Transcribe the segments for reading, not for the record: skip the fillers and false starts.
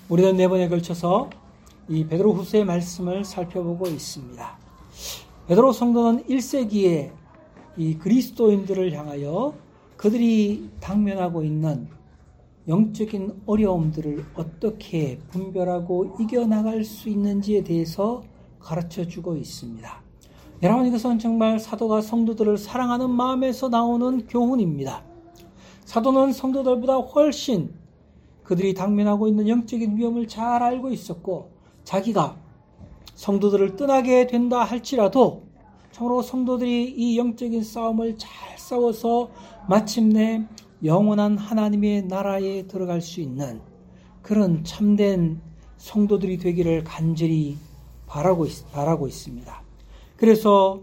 우리는 네 번에 걸쳐서 이 베드로후서의 말씀을 살펴보고 있습니다. 베드로 성도는 1세기에 이 그리스도인들을 향하여 그들이 당면하고 있는 영적인 어려움들을 어떻게 분별하고 이겨나갈 수 있는지에 대해서 가르쳐주고 있습니다. 여러분, 이것은 정말 사도가 성도들을 사랑하는 마음에서 나오는 교훈입니다. 사도는 성도들보다 훨씬 그들이 당면하고 있는 영적인 위험을 잘 알고 있었고, 자기가 성도들을 떠나게 된다 할지라도 참으로 성도들이 이 영적인 싸움을 잘 싸워서 마침내 영원한 하나님의 나라에 들어갈 수 있는 그런 참된 성도들이 되기를 간절히 바라고 있습니다. 그래서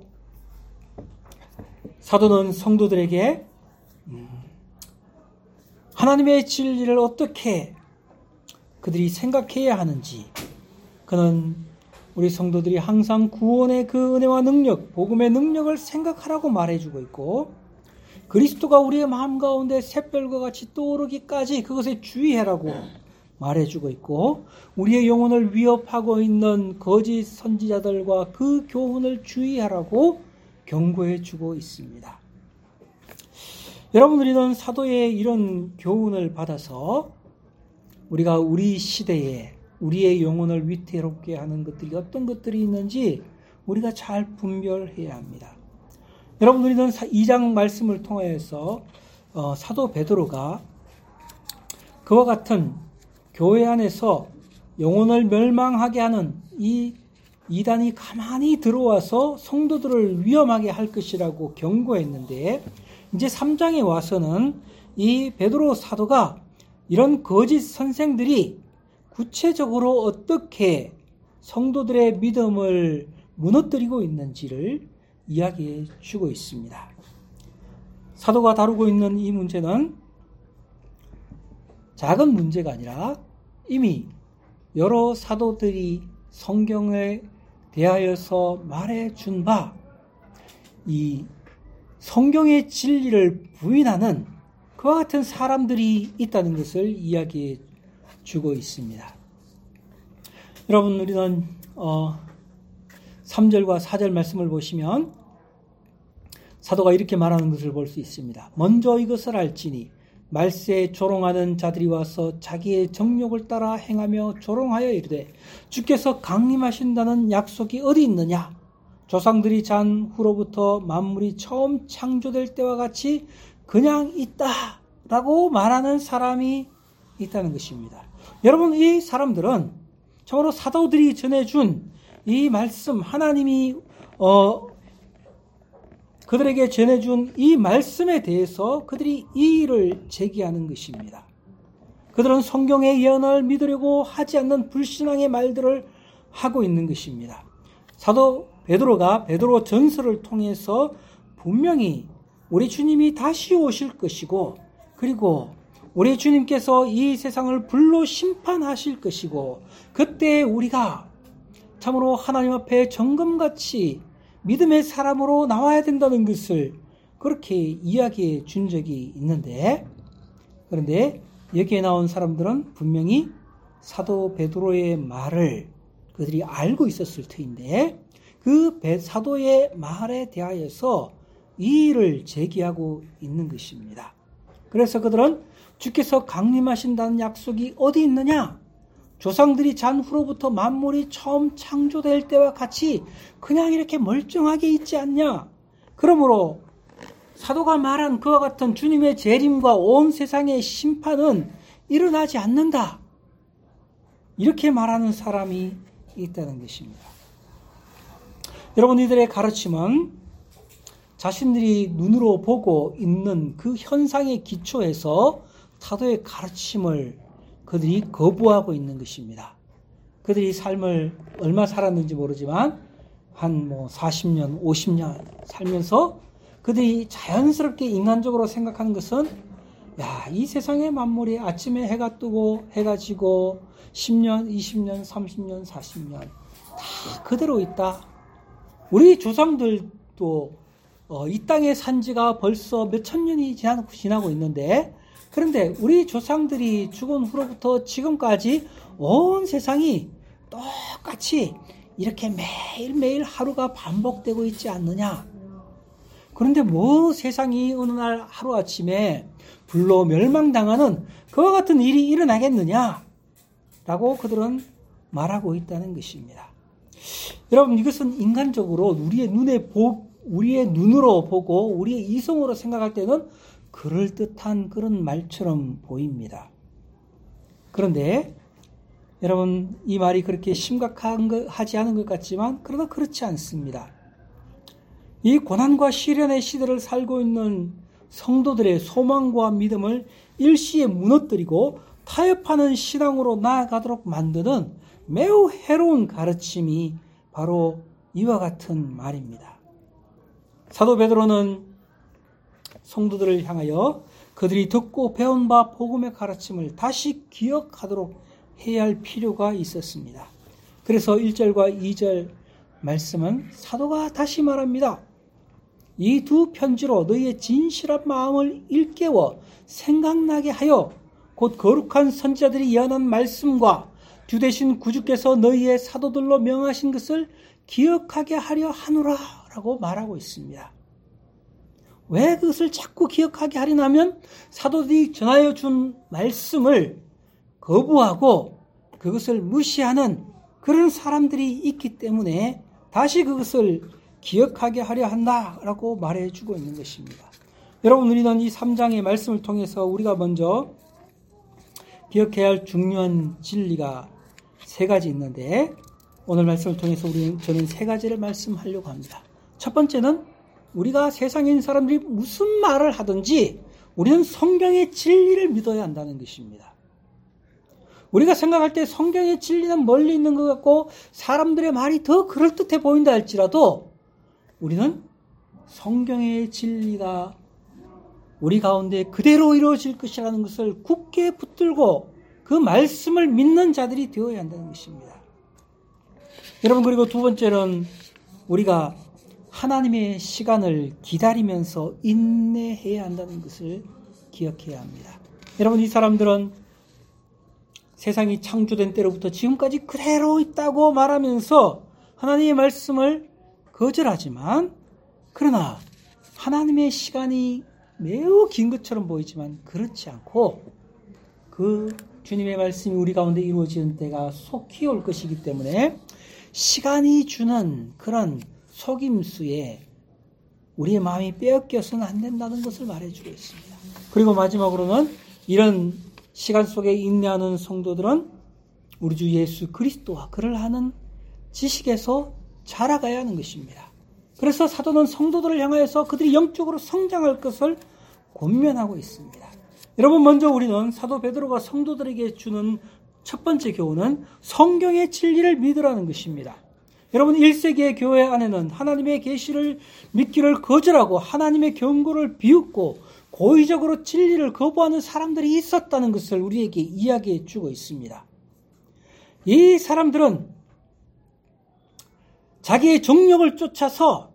사도는 성도들에게 하나님의 진리를 어떻게 그들이 생각해야 하는지, 그는 우리 성도들이 항상 구원의 그 은혜와 능력, 복음의 능력을 생각하라고 말해주고 있고, 그리스도가 우리의 마음 가운데 샛별과 같이 떠오르기까지 그것에 주의하라고 말해주고 있고, 우리의 영혼을 위협하고 있는 거짓 선지자들과 그 교훈을 주의하라고 경고해주고 있습니다. 여러분, 우리는 사도의 이런 교훈을 받아서 우리가 우리 시대에 우리의 영혼을 위태롭게 하는 것들이 어떤 것들이 있는지 우리가 잘 분별해야 합니다. 여러분, 우리는 2장 말씀을 통하여서 사도 베드로가 그와 같은 교회 안에서 영혼을 멸망하게 하는 이 이단이 가만히 들어와서 성도들을 위험하게 할 것이라고 경고했는데, 이제 3장에 와서는 이 베드로 사도가 이런 거짓 선생들이 구체적으로 어떻게 성도들의 믿음을 무너뜨리고 있는지를 이야기해 주고 있습니다. 사도가 다루고 있는 이 문제는 작은 문제가 아니라 이미 여러 사도들이 성경에 대하여서 말해준 바, 이 성경의 진리를 부인하는 그와 같은 사람들이 있다는 것을 이야기해 주고 있습니다. 여러분, 우리는 3절과 4절 말씀을 보시면 사도가 이렇게 말하는 것을 볼 수 있습니다. 먼저 이것을 알지니 말세에 조롱하는 자들이 와서 자기의 정욕을 따라 행하며 조롱하여 이르되 주께서 강림하신다는 약속이 어디 있느냐? 조상들이 잔 후로부터 만물이 처음 창조될 때와 같이 그냥 있다라고 말하는 사람이 있다는 것입니다. 여러분, 이 사람들은 참으로 사도들이 전해준 이 말씀, 하나님이 그들에게 전해준 이 말씀에 대해서 그들이 이의를 제기하는 것입니다. 그들은 성경의 예언을 믿으려고 하지 않는 불신앙의 말들을 하고 있는 것입니다. 사도 베드로가 베드로 전서를 통해서 분명히 우리 주님이 다시 오실 것이고, 그리고 우리 주님께서 이 세상을 불로 심판하실 것이고, 그때 우리가 참으로 하나님 앞에 정금같이 믿음의 사람으로 나와야 된다는 것을 그렇게 이야기해 준 적이 있는데, 그런데 여기에 나온 사람들은 분명히 사도 베드로의 말을 그들이 알고 있었을 터인데, 그 사도의 말에 대하여서 이의를 제기하고 있는 것입니다. 그래서 그들은 주께서 강림하신다는 약속이 어디 있느냐? 조상들이 잔 후로부터 만물이 처음 창조될 때와 같이 그냥 이렇게 멀쩡하게 있지 않냐? 그러므로 사도가 말한 그와 같은 주님의 재림과 온 세상의 심판은 일어나지 않는다. 이렇게 말하는 사람이 있다는 것입니다. 여러분, 이들의 가르침은 자신들이 눈으로 보고 있는 그 현상에 기초해서 사도의 가르침을 그들이 거부하고 있는 것입니다. 그들이 삶을 얼마 살았는지 모르지만 한 40년, 50년 살면서 그들이 자연스럽게 인간적으로 생각하는 것은, 이 세상의 만물이 아침에 해가 뜨고 해가 지고 10년, 20년, 30년, 40년 다 그대로 있다. 우리 조상들도 이 땅의 산지가 벌써 몇천 년이 지나고 있는데 그런데 우리 조상들이 죽은 후로부터 지금까지 온 세상이 똑같이 이렇게 매일매일 하루가 반복되고 있지 않느냐? 그런데 뭐 세상이 어느 날 하루아침에 불로 멸망당하는 그와 같은 일이 일어나겠느냐? 라고 그들은 말하고 있다는 것입니다. 여러분, 이것은 인간적으로 우리의 눈으로 보고 우리의 이성으로 생각할 때는 그럴듯한 그런 말처럼 보입니다. 그런데 여러분, 이 말이 그렇게 심각하지 않은 것 같지만 그러나 그렇지 않습니다. 이 고난과 시련의 시대를 살고 있는 성도들의 소망과 믿음을 일시에 무너뜨리고 타협하는 신앙으로 나아가도록 만드는 매우 해로운 가르침이 바로 이와 같은 말입니다. 사도 베드로는 성도들을 향하여 그들이 듣고 배운 바 복음의 가르침을 다시 기억하도록 해야 할 필요가 있었습니다. 그래서 1절과 2절 말씀은 사도가 다시 말합니다. 이 두 편지로 너희의 진실한 마음을 일깨워 생각나게 하여 곧 거룩한 선지자들이 예언한 말씀과 주 되신 구주께서 너희의 사도들로 명하신 것을 기억하게 하려 하노라 라고 말하고 있습니다. 왜 그것을 자꾸 기억하게 하려면 사도들이 전하여 준 말씀을 거부하고 그것을 무시하는 그런 사람들이 있기 때문에 다시 그것을 기억하게 하려 한다라고 말해주고 있는 것입니다. 여러분, 우리는 이 3장의 말씀을 통해서 우리가 먼저 기억해야 할 중요한 진리가 세 가지 있는데 오늘 말씀을 통해서 저는 세 가지를 말씀하려고 합니다. 첫 번째는 우리가 세상에 있는 사람들이 무슨 말을 하든지 우리는 성경의 진리를 믿어야 한다는 것입니다. 우리가 생각할 때 성경의 진리는 멀리 있는 것 같고 사람들의 말이 더 그럴듯해 보인다 할지라도 우리는 성경의 진리가 우리 가운데 그대로 이루어질 것이라는 것을 굳게 붙들고 그 말씀을 믿는 자들이 되어야 한다는 것입니다. 여러분, 그리고 두 번째는 우리가 하나님의 시간을 기다리면서 인내해야 한다는 것을 기억해야 합니다. 여러분, 이 사람들은 세상이 창조된 때로부터 지금까지 그대로 있다고 말하면서 하나님의 말씀을 거절하지만 그러나 하나님의 시간이 매우 긴 것처럼 보이지만 그렇지 않고 그 주님의 말씀이 우리 가운데 이루어지는 때가 속히 올 것이기 때문에 시간이 주는 그런 속임수에 우리의 마음이 빼앗겨서는 안 된다는 것을 말해주고 있습니다. 그리고 마지막으로는 이런 시간 속에 인내하는 성도들은 우리 주 예수 그리스도와 그를 아는 지식에서 자라가야 하는 것입니다. 그래서 사도는 성도들을 향하여서 그들이 영적으로 성장할 것을 권면하고 있습니다. 여러분, 먼저 우리는 사도 베드로가 성도들에게 주는 첫 번째 교훈은 성경의 진리를 믿으라는 것입니다. 여러분, 1세기의 교회 안에는 하나님의 계시를 믿기를 거절하고 하나님의 경고를 비웃고 고의적으로 진리를 거부하는 사람들이 있었다는 것을 우리에게 이야기해 주고 있습니다. 이 사람들은 자기의 정욕을 쫓아서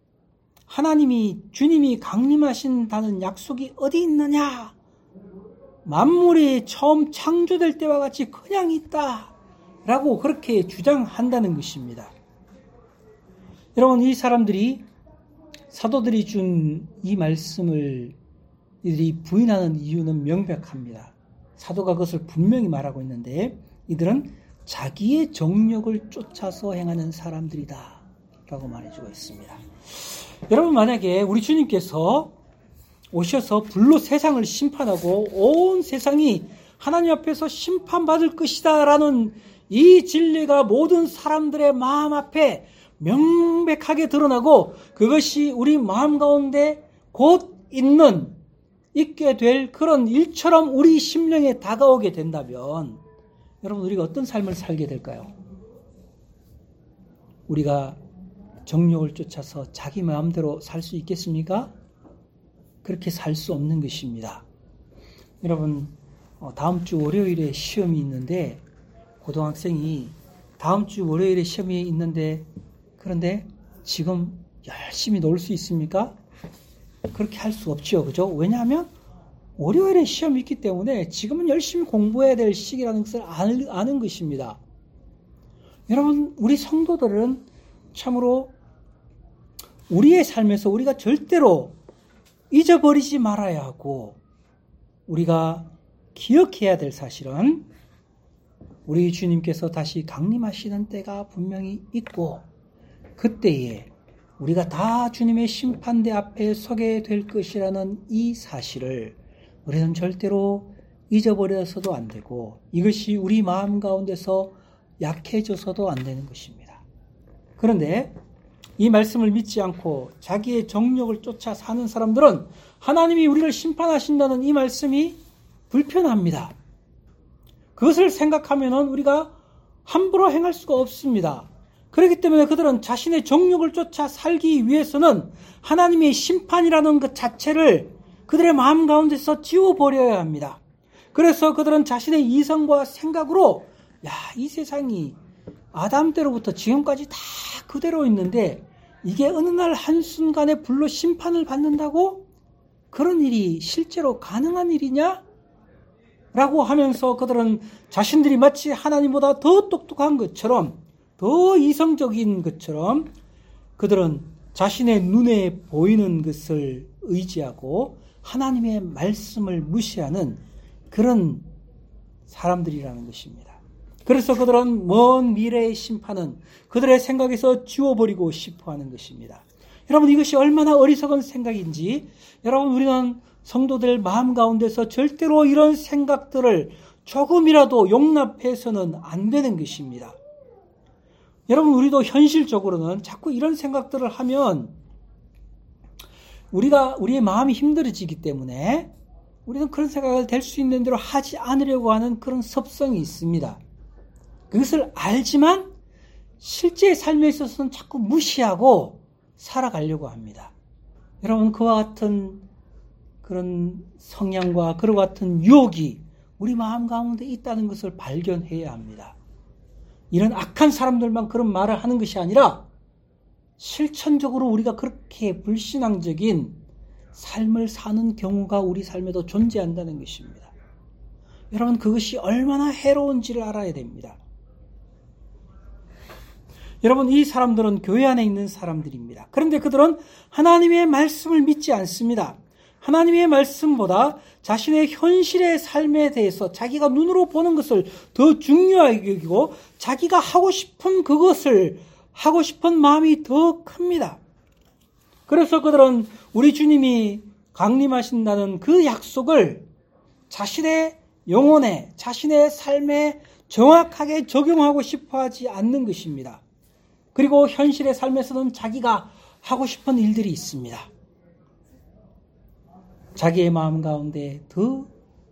주님이 강림하신다는 약속이 어디 있느냐? 만물이 처음 창조될 때와 같이 그냥 있다라고 그렇게 주장한다는 것입니다. 여러분, 이 사람들이 사도들이 준 이 말씀을 이들이 부인하는 이유는 명백합니다. 사도가 그것을 분명히 말하고 있는데 이들은 자기의 정욕을 쫓아서 행하는 사람들이다 라고 말해주고 있습니다. 여러분, 만약에 우리 주님께서 오셔서 불로 세상을 심판하고 온 세상이 하나님 앞에서 심판받을 것이다 라는 이 진리가 모든 사람들의 마음 앞에 명백하게 드러나고 그것이 우리 마음 가운데 곧 있게 될 그런 일처럼 우리 심령에 다가오게 된다면 여러분, 우리가 어떤 삶을 살게 될까요? 우리가 정욕을 쫓아서 자기 마음대로 살 수 있겠습니까? 그렇게 살 수 없는 것입니다. 여러분, 다음 주 월요일에 시험이 있는데 고등학생이 다음 주 월요일에 시험이 있는데 그런데 지금 열심히 놀 수 있습니까? 그렇게 할 수 없죠. 그죠? 왜냐하면 월요일에 시험이 있기 때문에 지금은 열심히 공부해야 될 시기라는 것을 아는 것입니다. 여러분, 우리 성도들은 참으로 우리의 삶에서 우리가 절대로 잊어버리지 말아야 하고 우리가 기억해야 될 사실은 우리 주님께서 다시 강림하시는 때가 분명히 있고 그때에 우리가 다 주님의 심판대 앞에 서게 될 것이라는 이 사실을 우리는 절대로 잊어버려서도 안 되고 이것이 우리 마음 가운데서 약해져서도 안 되는 것입니다. 그런데 이 말씀을 믿지 않고 자기의 정욕을 쫓아 사는 사람들은 하나님이 우리를 심판하신다는 이 말씀이 불편합니다. 그것을 생각하면 우리가 함부로 행할 수가 없습니다. 그렇기 때문에 그들은 자신의 정욕을 쫓아 살기 위해서는 하나님의 심판이라는 것 자체를 그들의 마음 가운데서 지워버려야 합니다. 그래서 그들은 자신의 이성과 생각으로 이 세상이 아담 때로부터 지금까지 다 그대로 있는데 이게 어느 날 한순간에 불로 심판을 받는다고? 그런 일이 실제로 가능한 일이냐? 라고 하면서 그들은 자신들이 마치 하나님보다 더 똑똑한 것처럼 더 이성적인 것처럼 그들은 자신의 눈에 보이는 것을 의지하고 하나님의 말씀을 무시하는 그런 사람들이라는 것입니다. 그래서 그들은 먼 미래의 심판은 그들의 생각에서 지워버리고 싶어하는 것입니다. 여러분, 이것이 얼마나 어리석은 생각인지 여러분, 우리는 성도들 마음 가운데서 절대로 이런 생각들을 조금이라도 용납해서는 안 되는 것입니다. 여러분, 우리도 현실적으로는 자꾸 이런 생각들을 하면 우리의 마음이 힘들어지기 때문에 우리는 그런 생각을 될 수 있는 대로 하지 않으려고 하는 그런 습성이 있습니다. 그것을 알지만 실제 삶에 있어서는 자꾸 무시하고 살아가려고 합니다. 여러분, 그와 같은 그런 성향과 그와 같은 유혹이 우리 마음 가운데 있다는 것을 발견해야 합니다. 이런 악한 사람들만 그런 말을 하는 것이 아니라 실천적으로 우리가 그렇게 불신앙적인 삶을 사는 경우가 우리 삶에도 존재한다는 것입니다. 여러분, 그것이 얼마나 해로운지를 알아야 됩니다. 여러분, 이 사람들은 교회 안에 있는 사람들입니다. 그런데 그들은 하나님의 말씀을 믿지 않습니다. 하나님의 말씀보다 자신의 현실의 삶에 대해서 자기가 눈으로 보는 것을 더 중요하게 여기고 자기가 하고 싶은 그것을 하고 싶은 마음이 더 큽니다. 그래서 그들은 우리 주님이 강림하신다는 그 약속을 자신의 영혼에, 자신의 삶에 정확하게 적용하고 싶어 하지 않는 것입니다. 그리고 현실의 삶에서는 자기가 하고 싶은 일들이 있습니다. 자기의 마음 가운데 더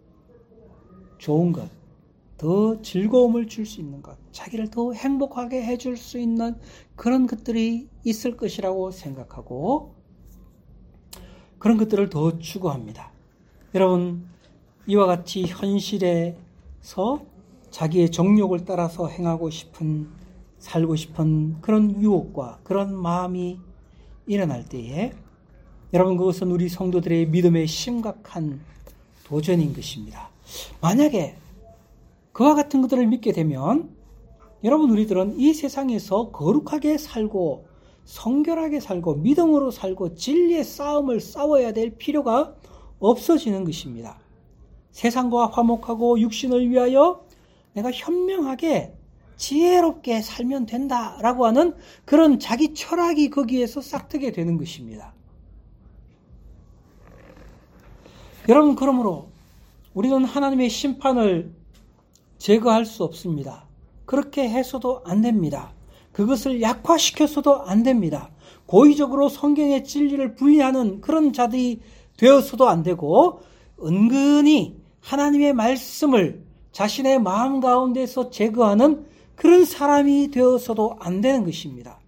좋은 것, 더 즐거움을 줄 수 있는 것, 자기를 더 행복하게 해줄 수 있는 그런 것들이 있을 것이라고 생각하고 그런 것들을 더 추구합니다. 여러분, 이와 같이 현실에서 자기의 정욕을 따라서 행하고 싶은, 살고 싶은 그런 유혹과 그런 마음이 일어날 때에 여러분, 그것은 우리 성도들의 믿음의 심각한 도전인 것입니다. 만약에 그와 같은 것들을 믿게 되면 여러분, 우리들은 이 세상에서 거룩하게 살고 성결하게 살고 믿음으로 살고 진리의 싸움을 싸워야 될 필요가 없어지는 것입니다. 세상과 화목하고 육신을 위하여 내가 현명하게 지혜롭게 살면 된다라고 하는 그런 자기 철학이 거기에서 싹트게 되는 것입니다. 여러분, 그러므로 우리는 하나님의 심판을 제거할 수 없습니다. 그렇게 해서도 안 됩니다. 그것을 약화시켜서도 안 됩니다. 고의적으로 성경의 진리를 부인하는 그런 자들이 되어서도 안 되고 은근히 하나님의 말씀을 자신의 마음 가운데서 제거하는 그런 사람이 되어서도 안 되는 것입니다.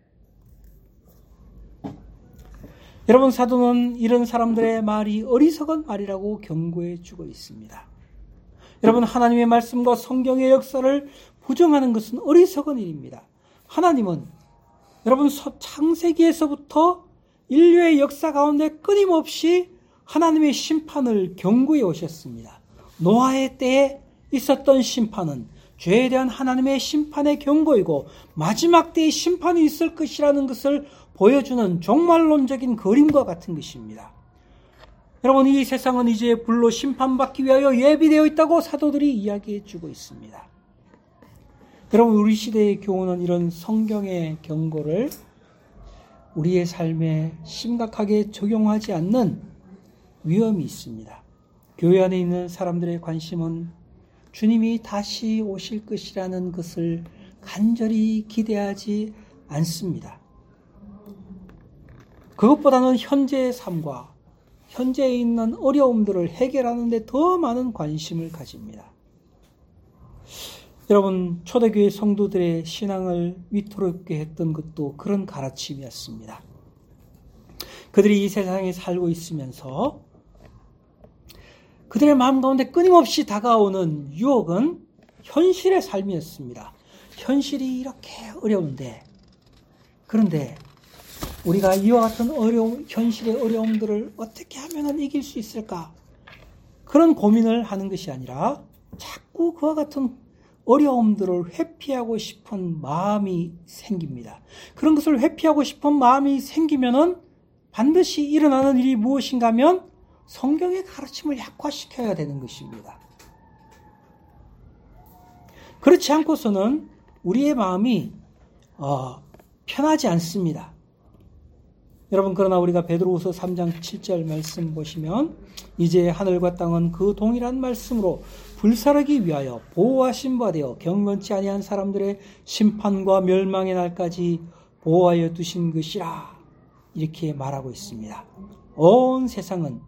여러분, 사도는 이런 사람들의 말이 어리석은 말이라고 경고해 주고 있습니다. 여러분, 하나님의 말씀과 성경의 역사를 부정하는 것은 어리석은 일입니다. 하나님은 여러분, 창세기에서부터 인류의 역사 가운데 끊임없이 하나님의 심판을 경고해 오셨습니다. 노아의 때에 있었던 심판은 죄에 대한 하나님의 심판의 경고이고 마지막 때에 심판이 있을 것이라는 것을 보여주는 종말론적인 그림과 같은 것입니다. 여러분, 이 세상은 이제 불로 심판받기 위하여 예비되어 있다고 사도들이 이야기해 주고 있습니다. 여러분, 우리 시대의 교훈은 이런 성경의 경고를 우리의 삶에 심각하게 적용하지 않는 위험이 있습니다. 교회 안에 있는 사람들의 관심은 주님이 다시 오실 것이라는 것을 간절히 기대하지 않습니다. 그것보다는 현재의 삶과 현재에 있는 어려움들을 해결하는 데 더 많은 관심을 가집니다. 여러분, 초대교회 성도들의 신앙을 위태롭게 했던 것도 그런 가르침이었습니다. 그들이 이 세상에 살고 있으면서 그들의 마음 가운데 끊임없이 다가오는 유혹은 현실의 삶이었습니다. 현실이 이렇게 어려운데, 그런데 우리가 이와 같은 현실의 어려움들을 어떻게 하면 이길 수 있을까? 그런 고민을 하는 것이 아니라 자꾸 그와 같은 어려움들을 회피하고 싶은 마음이 생깁니다. 그런 것을 회피하고 싶은 마음이 생기면은 반드시 일어나는 일이 무엇인가 하면 성경의 가르침을 약화시켜야 되는 것입니다. 그렇지 않고서는 우리의 마음이 편하지 않습니다. 여러분, 그러나 우리가 베드로후서 3장 7절 말씀 보시면 이제 하늘과 땅은 그 동일한 말씀으로 불사르기 위하여 보호하신 바 되어 경건치 아니한 사람들의 심판과 멸망의 날까지 보호하여 두신 것이라, 이렇게 말하고 있습니다. 온 세상은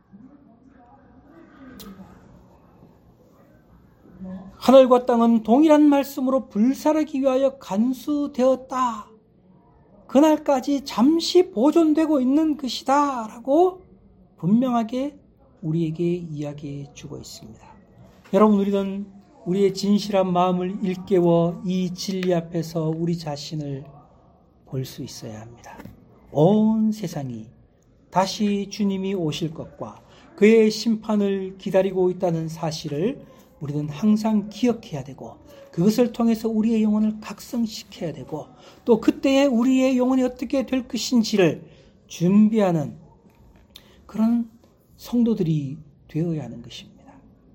하늘과 땅은 동일한 말씀으로 불사르기 위하여 간수되었다. 그날까지 잠시 보존되고 있는 것이다 라고 분명하게 우리에게 이야기해 주고 있습니다. 여러분, 우리는 우리의 진실한 마음을 일깨워 이 진리 앞에서 우리 자신을 볼 수 있어야 합니다. 온 세상이 다시 주님이 오실 것과 그의 심판을 기다리고 있다는 사실을 우리는 항상 기억해야 되고, 그것을 통해서 우리의 영혼을 각성시켜야 되고, 또 그때에 우리의 영혼이 어떻게 될 것인지를 준비하는 그런 성도들이 되어야 하는 것입니다.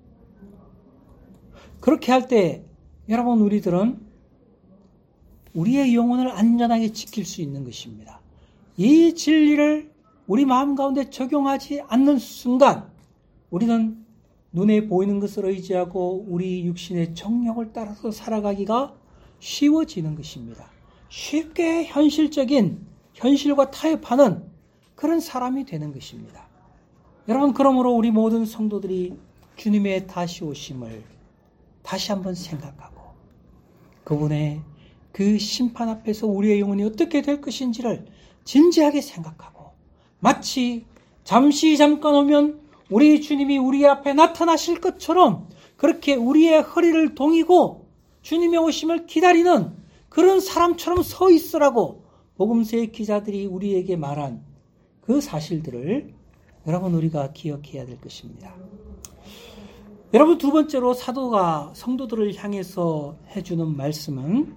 그렇게 할 때 여러분, 우리들은 우리의 영혼을 안전하게 지킬 수 있는 것입니다. 이 진리를 우리 마음 가운데 적용하지 않는 순간 우리는 눈에 보이는 것을 의지하고 우리 육신의 정욕을 따라서 살아가기가 쉬워지는 것입니다. 쉽게 현실과 타협하는 그런 사람이 되는 것입니다. 여러분, 그러므로 우리 모든 성도들이 주님의 다시 오심을 다시 한번 생각하고 그분의 그 심판 앞에서 우리의 영혼이 어떻게 될 것인지를 진지하게 생각하고, 마치 잠깐 오면 우리 주님이 우리 앞에 나타나실 것처럼 그렇게 우리의 허리를 동이고 주님의 오심을 기다리는 그런 사람처럼 서 있으라고 복음서의 기자들이 우리에게 말한 그 사실들을 여러분, 우리가 기억해야 될 것입니다. 여러분, 두 번째로 사도가 성도들을 향해서 해주는 말씀은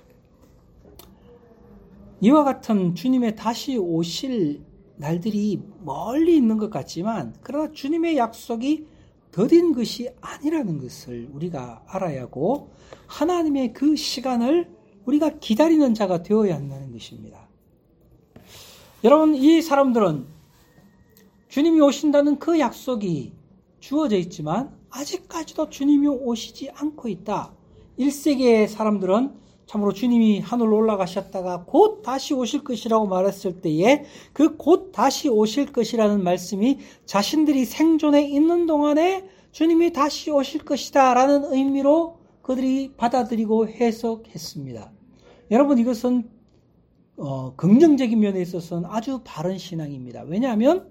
이와 같은 주님의 다시 오실 날들이 멀리 있는 것 같지만, 그러나 주님의 약속이 더딘 것이 아니라는 것을 우리가 알아야 하고, 하나님의 그 시간을 우리가 기다리는 자가 되어야 한다는 것입니다. 여러분, 이 사람들은 주님이 오신다는 그 약속이 주어져 있지만 아직까지도 주님이 오시지 않고 있다. 1세기의 사람들은 참으로 주님이 하늘로 올라가셨다가 곧 다시 오실 것이라고 말했을 때에 그 곧 다시 오실 것이라는 말씀이 자신들이 생존해 있는 동안에 주님이 다시 오실 것이다 라는 의미로 그들이 받아들이고 해석했습니다. 여러분, 이것은 긍정적인 면에 있어서는 아주 바른 신앙입니다. 왜냐하면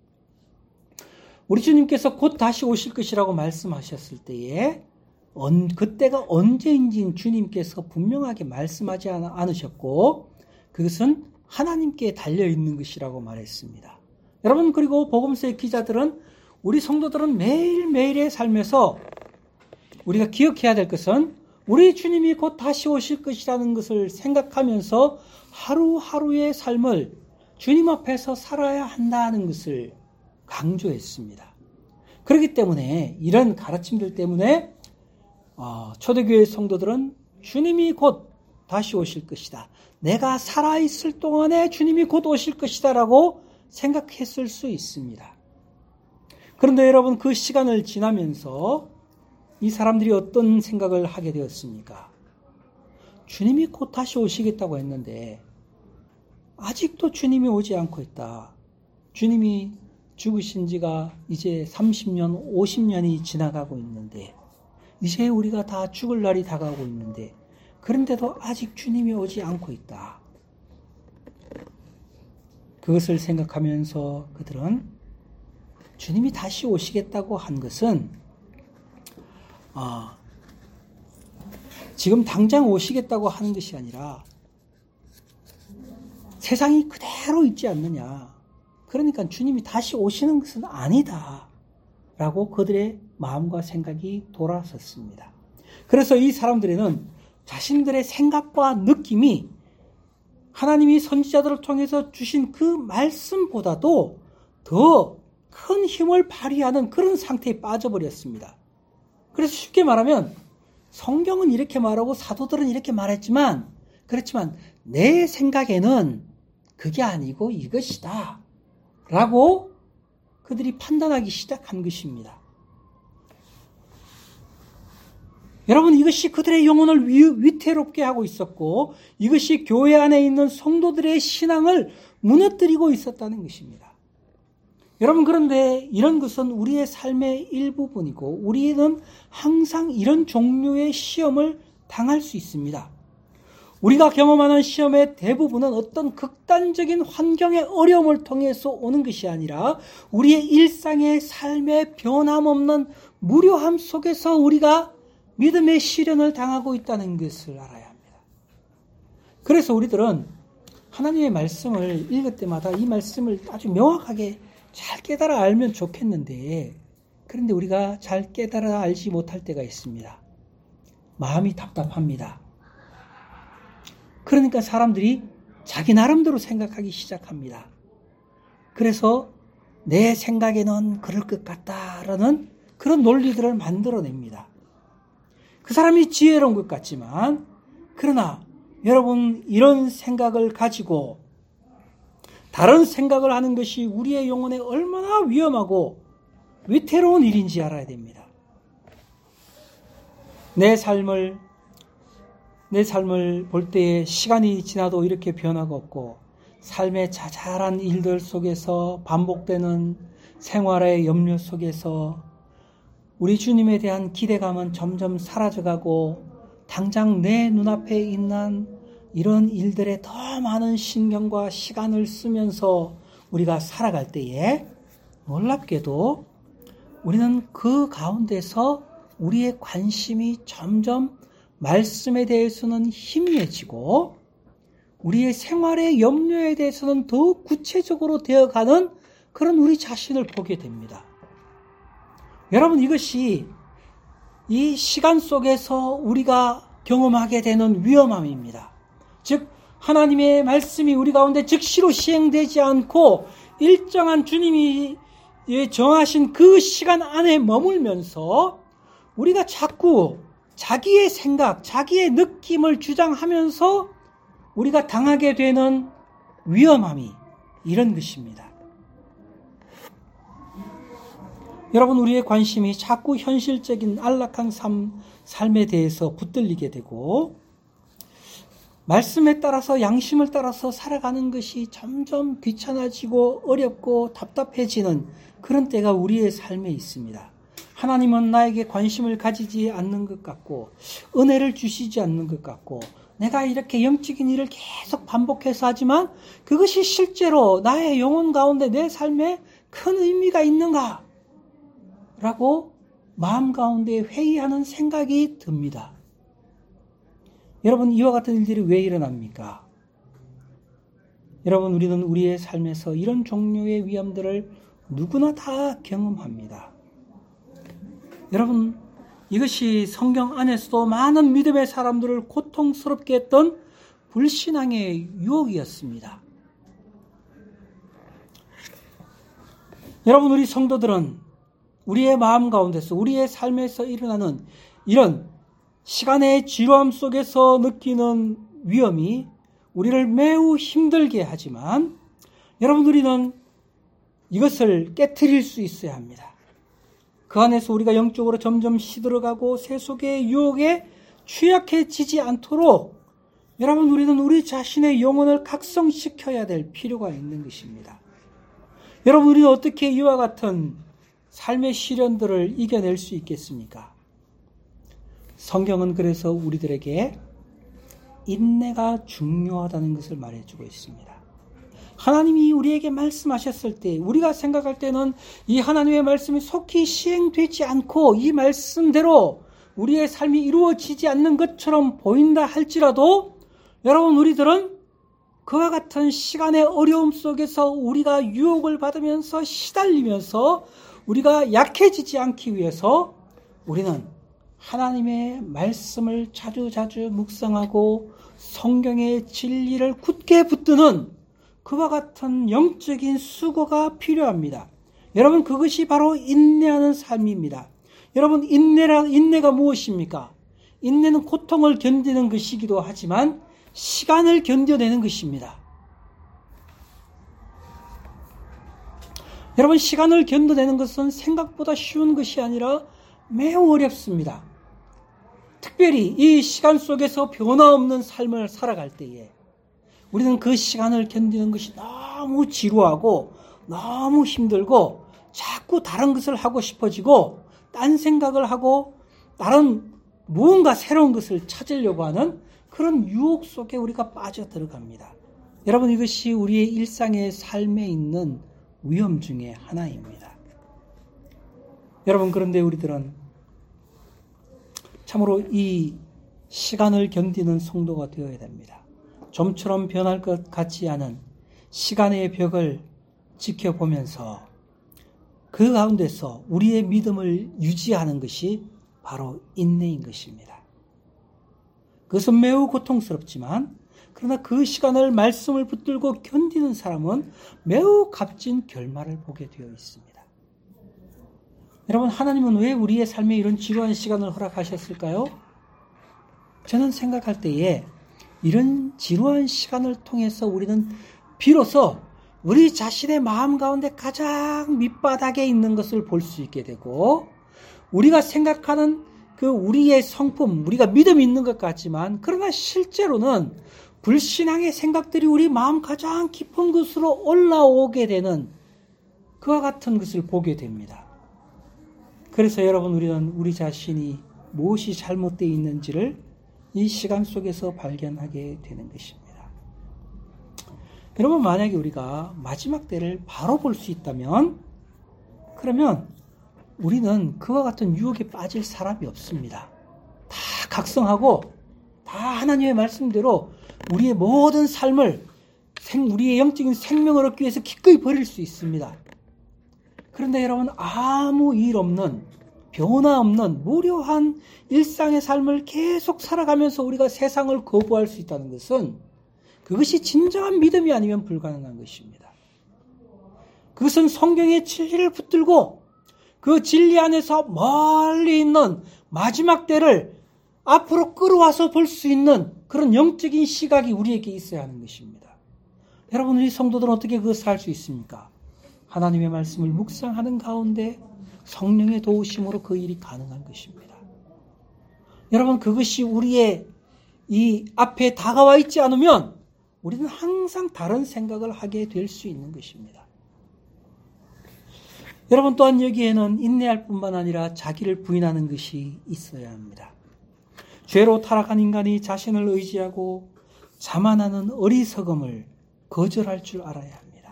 우리 주님께서 곧 다시 오실 것이라고 말씀하셨을 때에 그때가 언제인지 주님께서 분명하게 말씀하지 않으셨고, 그것은 하나님께 달려있는 것이라고 말했습니다. 여러분, 그리고 복음서의 기자들은, 우리 성도들은 매일매일의 삶에서 우리가 기억해야 될 것은 우리 주님이 곧 다시 오실 것이라는 것을 생각하면서 하루하루의 삶을 주님 앞에서 살아야 한다는 것을 강조했습니다. 그렇기 때문에 이런 가르침들 때문에 초대교회 성도들은 주님이 곧 다시 오실 것이다, 내가 살아있을 동안에 주님이 곧 오실 것이다 라고 생각했을 수 있습니다. 그런데 여러분, 그 시간을 지나면서 이 사람들이 어떤 생각을 하게 되었습니까? 주님이 곧 다시 오시겠다고 했는데 아직도 주님이 오지 않고 있다. 주님이 죽으신 지가 이제 30년, 50년이 지나가고 있는데, 이제 우리가 다 죽을 날이 다가오고 있는데, 그런데도 아직 주님이 오지 않고 있다. 그것을 생각하면서 그들은 주님이 다시 오시겠다고 한 것은 지금 당장 오시겠다고 하는 것이 아니라 세상이 그대로 있지 않느냐, 그러니까 주님이 다시 오시는 것은 아니다 라고 그들의 마음과 생각이 돌아섰습니다. 그래서 이 사람들에는 자신들의 생각과 느낌이 하나님이 선지자들을 통해서 주신 그 말씀보다도 더 큰 힘을 발휘하는 그런 상태에 빠져버렸습니다. 그래서 쉽게 말하면 성경은 이렇게 말하고 사도들은 이렇게 말했지만, 그렇지만 내 생각에는 그게 아니고 이것이다 라고 그들이 판단하기 시작한 것입니다. 여러분, 이것이 그들의 영혼을 위태롭게 하고 있었고, 이것이 교회 안에 있는 성도들의 신앙을 무너뜨리고 있었다는 것입니다. 여러분, 그런데 이런 것은 우리의 삶의 일부분이고, 우리는 항상 이런 종류의 시험을 당할 수 있습니다. 우리가 경험하는 시험의 대부분은 어떤 극단적인 환경의 어려움을 통해서 오는 것이 아니라 우리의 일상의 삶의 변함없는 무료함 속에서 우리가 믿음의 시련을 당하고 있다는 것을 알아야 합니다. 그래서 우리들은 하나님의 말씀을 읽을 때마다 이 말씀을 아주 명확하게 잘 깨달아 알면 좋겠는데, 그런데 우리가 잘 깨달아 알지 못할 때가 있습니다. 마음이 답답합니다. 그러니까 사람들이 자기 나름대로 생각하기 시작합니다. 그래서 내 생각에는 그럴 것 같다라는 그런 논리들을 만들어냅니다. 그 사람이 지혜로운 것 같지만, 그러나 여러분, 이런 생각을 가지고 다른 생각을 하는 것이 우리의 영혼에 얼마나 위험하고 위태로운 일인지 알아야 됩니다. 내 삶을 볼 때에 시간이 지나도 이렇게 변화가 없고, 삶의 자잘한 일들 속에서 반복되는 생활의 염려 속에서 우리 주님에 대한 기대감은 점점 사라져가고, 당장 내 눈앞에 있는 이런 일들에 더 많은 신경과 시간을 쓰면서 우리가 살아갈 때에 놀랍게도 우리는 그 가운데서 우리의 관심이 점점 말씀에 대해서는 희미해지고, 우리의 생활의 염려에 대해서는 더욱 구체적으로 되어가는 그런 우리 자신을 보게 됩니다. 여러분, 이것이 이 시간 속에서 우리가 경험하게 되는 위험함입니다. 즉, 하나님의 말씀이 우리 가운데 즉시로 시행되지 않고 일정한 주님이 정하신 그 시간 안에 머물면서 우리가 자꾸 자기의 생각, 자기의 느낌을 주장하면서 우리가 당하게 되는 위험함이 이런 것입니다. 여러분, 우리의 관심이 자꾸 현실적인 안락한 삶에 대해서 붙들리게 되고, 말씀에 따라서, 양심을 따라서 살아가는 것이 점점 귀찮아지고 어렵고 답답해지는 그런 때가 우리의 삶에 있습니다. 하나님은 나에게 관심을 가지지 않는 것 같고, 은혜를 주시지 않는 것 같고, 내가 이렇게 영적인 일을 계속 반복해서 하지만 그것이 실제로 나의 영혼 가운데 내 삶에 큰 의미가 있는가? 라고 마음 가운데 회의하는 생각이 듭니다. 여러분, 이와 같은 일들이 왜 일어납니까? 여러분, 우리는 우리의 삶에서 이런 종류의 위험들을 누구나 다 경험합니다. 여러분, 이것이 성경 안에서도 많은 믿음의 사람들을 고통스럽게 했던 불신앙의 유혹이었습니다. 여러분, 우리 성도들은 우리의 마음 가운데서, 우리의 삶에서 일어나는 이런 시간의 지루함 속에서 느끼는 위험이 우리를 매우 힘들게 하지만, 여러분, 우리는 이것을 깨트릴 수 있어야 합니다. 그 안에서 우리가 영적으로 점점 시들어가고 세속의 유혹에 취약해지지 않도록, 여러분, 우리는 우리 자신의 영혼을 각성시켜야 될 필요가 있는 것입니다. 여러분, 우리는 어떻게 이와 같은 삶의 시련들을 이겨낼 수 있겠습니까? 성경은 그래서 우리들에게 인내가 중요하다는 것을 말해주고 있습니다. 하나님이 우리에게 말씀하셨을 때, 우리가 생각할 때는 이 하나님의 말씀이 속히 시행되지 않고 이 말씀대로 우리의 삶이 이루어지지 않는 것처럼 보인다 할지라도, 여러분, 우리들은 그와 같은 시간의 어려움 속에서 우리가 유혹을 받으면서 시달리면서 우리가 약해지지 않기 위해서 우리는 하나님의 말씀을 자주자주 묵상하고 성경의 진리를 굳게 붙드는 그와 같은 영적인 수고가 필요합니다. 여러분, 그것이 바로 인내하는 삶입니다. 여러분, 인내가 무엇입니까? 인내는 고통을 견디는 것이기도 하지만 시간을 견뎌내는 것입니다. 여러분, 시간을 견뎌내는 것은 생각보다 쉬운 것이 아니라 매우 어렵습니다. 특별히 이 시간 속에서 변화 없는 삶을 살아갈 때에 우리는 그 시간을 견디는 것이 너무 지루하고 너무 힘들고 자꾸 다른 것을 하고 싶어지고 딴 생각을 하고 다른 무언가 새로운 것을 찾으려고 하는 그런 유혹 속에 우리가 빠져들어갑니다. 여러분, 이것이 우리의 일상의 삶에 있는 위험 중에 하나입니다. 여러분, 그런데 우리들은 참으로 이 시간을 견디는 성도가 되어야 됩니다. 좀처럼 변할 것 같지 않은 시간의 벽을 지켜보면서 그 가운데서 우리의 믿음을 유지하는 것이 바로 인내인 것입니다. 그것은 매우 고통스럽지만, 그러나 그 시간을 말씀을 붙들고 견디는 사람은 매우 값진 결말을 보게 되어 있습니다. 여러분, 하나님은 왜 우리의 삶에 이런 지루한 시간을 허락하셨을까요? 저는 생각할 때에 이런 지루한 시간을 통해서 우리는 비로소 우리 자신의 마음 가운데 가장 밑바닥에 있는 것을 볼 수 있게 되고, 우리가 생각하는 그 우리의 성품, 우리가 믿음이 있는 것 같지만 그러나 실제로는 불신앙의 생각들이 우리 마음 가장 깊은 곳으로 올라오게 되는 그와 같은 것을 보게 됩니다. 그래서 여러분, 우리는 우리 자신이 무엇이 잘못되어 있는지를 이 시간 속에서 발견하게 되는 것입니다. 여러분, 만약에 우리가 마지막 때를 바로 볼 수 있다면, 그러면 우리는 그와 같은 유혹에 빠질 사람이 없습니다. 다 각성하고 다 하나님의 말씀대로 우리의 모든 삶을 우리의 영적인 생명을 얻기 위해서 기꺼이 버릴 수 있습니다. 그런데 여러분, 아무 일 없는, 변화 없는 무료한 일상의 삶을 계속 살아가면서 우리가 세상을 거부할 수 있다는 것은 그것이 진정한 믿음이 아니면 불가능한 것입니다. 그것은 성경의 진리를 붙들고 그 진리 안에서 멀리 있는 마지막 때를 앞으로 끌어와서 볼 수 있는 그런 영적인 시각이 우리에게 있어야 하는 것입니다. 여러분, 우리 성도들은 어떻게 그것을 할 수 있습니까? 하나님의 말씀을 묵상하는 가운데 성령의 도우심으로 그 일이 가능한 것입니다. 여러분, 그것이 우리의 이 앞에 다가와 있지 않으면 우리는 항상 다른 생각을 하게 될 수 있는 것입니다. 여러분, 또한 여기에는 인내할 뿐만 아니라 자기를 부인하는 것이 있어야 합니다. 죄로 타락한 인간이 자신을 의지하고 자만하는 어리석음을 거절할 줄 알아야 합니다.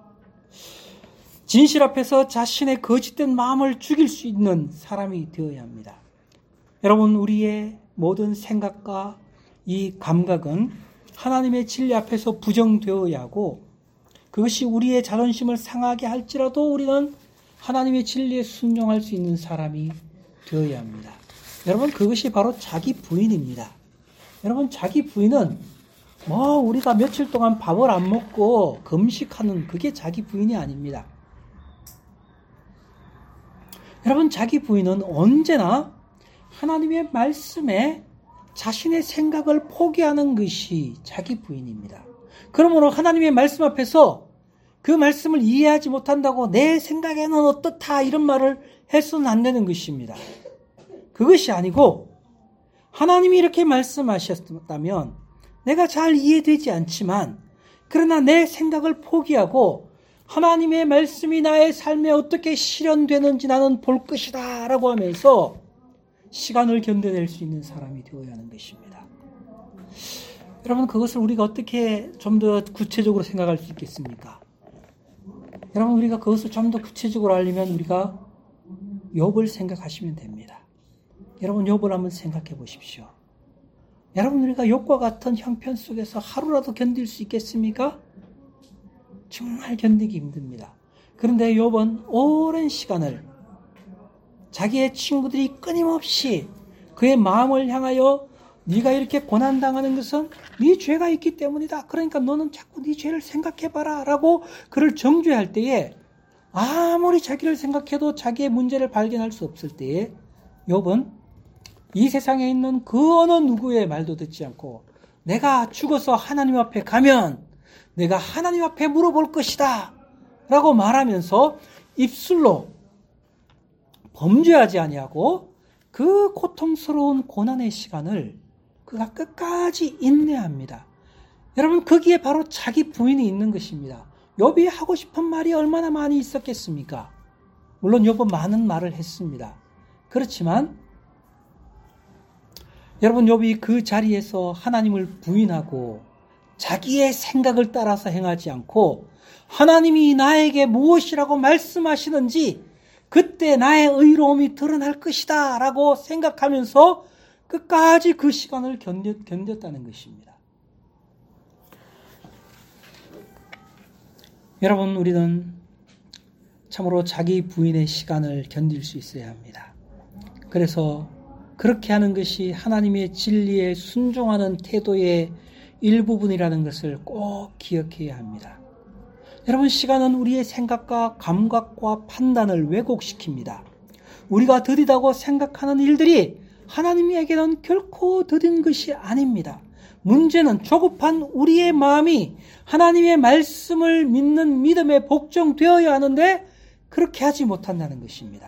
진실 앞에서 자신의 거짓된 마음을 죽일 수 있는 사람이 되어야 합니다. 여러분, 우리의 모든 생각과 이 감각은 하나님의 진리 앞에서 부정되어야 하고 그것이 우리의 자존심을 상하게 할지라도 우리는 하나님의 진리에 순종할 수 있는 사람이 되어야 합니다. 여러분, 그것이 바로 자기 부인입니다. 여러분, 자기 부인은 우리가 며칠 동안 밥을 안 먹고 금식하는 그게 자기 부인이 아닙니다. 여러분, 자기 부인은 언제나 하나님의 말씀에 자신의 생각을 포기하는 것이 자기 부인입니다. 그러므로 하나님의 말씀 앞에서 그 말씀을 이해하지 못한다고 내 생각에는 어떻다 이런 말을 해서는 안 되는 것입니다. 그것이 아니고 하나님이 이렇게 말씀하셨다면 내가 잘 이해되지 않지만 그러나 내 생각을 포기하고 하나님의 말씀이 나의 삶에 어떻게 실현되는지 나는 볼 것이다 라고 하면서 시간을 견뎌낼 수 있는 사람이 되어야 하는 것입니다. 여러분, 그것을 우리가 어떻게 좀 더 구체적으로 생각할 수 있겠습니까? 여러분, 우리가 그것을 좀 더 구체적으로 알려면 우리가 욥을 생각하시면 됩니다. 여러분, 욥을 한번 생각해 보십시오. 여러분, 우리가 욥과 같은 형편 속에서 하루라도 견딜 수 있겠습니까? 정말 견디기 힘듭니다. 그런데 욥은 오랜 시간을 자기의 친구들이 끊임없이 그의 마음을 향하여 네가 이렇게 고난당하는 것은 네 죄가 있기 때문이다. 그러니까 너는 자꾸 네 죄를 생각해봐라 라고 그를 정죄할 때에 아무리 자기를 생각해도 자기의 문제를 발견할 수 없을 때에 욥은 이 세상에 있는 그 어느 누구의 말도 듣지 않고 내가 죽어서 하나님 앞에 가면 내가 하나님 앞에 물어볼 것이다 라고 말하면서 입술로 범죄하지 아니하고 그 고통스러운 고난의 시간을 그가 끝까지 인내합니다. 여러분, 거기에 바로 자기 부인이 있는 것입니다. 욥이 하고 싶은 말이 얼마나 많이 있었겠습니까? 물론 욥은 많은 말을 했습니다. 그렇지만 여러분, 욥이 그 자리에서 하나님을 부인하고 자기의 생각을 따라서 행하지 않고 하나님이 나에게 무엇이라고 말씀하시는지 그때 나의 의로움이 드러날 것이다 라고 생각하면서 끝까지 그 시간을 견뎠다는 것입니다. 여러분, 우리는 참으로 자기 부인의 시간을 견딜 수 있어야 합니다. 그래서 그렇게 하는 것이 하나님의 진리에 순종하는 태도의 일부분이라는 것을 꼭 기억해야 합니다. 여러분, 시간은 우리의 생각과 감각과 판단을 왜곡시킵니다. 우리가 더디다고 생각하는 일들이 하나님에게는 결코 더딘 것이 아닙니다. 문제는 조급한 우리의 마음이 하나님의 말씀을 믿는 믿음에 복종되어야 하는데 그렇게 하지 못한다는 것입니다.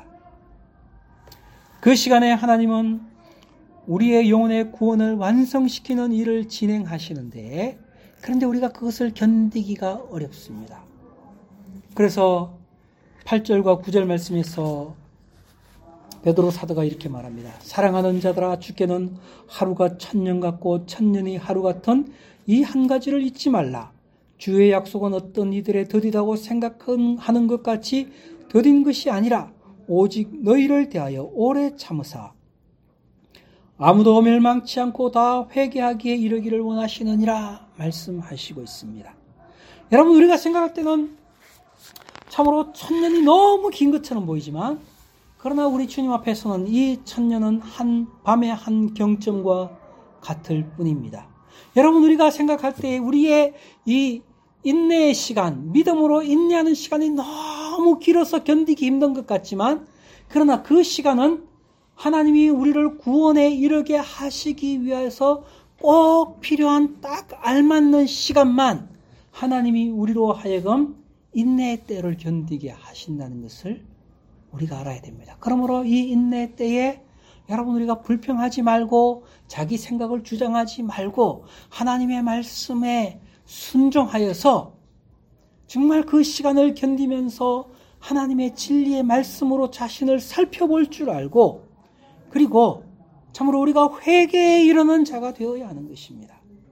그 시간에 하나님은 우리의 영혼의 구원을 완성시키는 일을 진행하시는데 그런데 우리가 그것을 견디기가 어렵습니다. 그래서 8절과 9절 말씀에서 베드로 사도가 이렇게 말합니다. 사랑하는 자들아, 주께는 하루가 1000년 같고 1000년이 하루 같은 이 한 가지를 잊지 말라. 주의 약속은 어떤 이들의 더디다고 생각하는 것 같이 더딘 것이 아니라 오직 너희를 대하여 오래 참으사 아무도 멸망치 않고 다 회개하기에 이르기를 원하시느니라 말씀하시고 있습니다. 여러분, 우리가 생각할 때는 참으로 1000년이 너무 긴 것처럼 보이지만 그러나 우리 주님 앞에서는 이 1000년은 한 밤의 한 경점과 같을 뿐입니다. 여러분, 우리가 생각할 때 우리의 이 인내의 시간, 믿음으로 인내하는 시간이 너무 길어서 견디기 힘든 것 같지만 그러나 그 시간은 하나님이 우리를 구원에 이르게 하시기 위해서 꼭 필요한 딱 알맞는 시간만 하나님이 우리로 하여금 인내의 때를 견디게 하신다는 것을 우리가 알아야 됩니다. 그러므로 이 인내의 때에 여러분, 우리가 불평하지 말고 자기 생각을 주장하지 말고 하나님의 말씀에 순종하여서 정말 그 시간을 견디면서 하나님의 진리의 말씀으로 자신을 살펴볼 줄 알고 그리고 참으로 우리가 회개에 이르는 자가 되어야 하는 것입니다.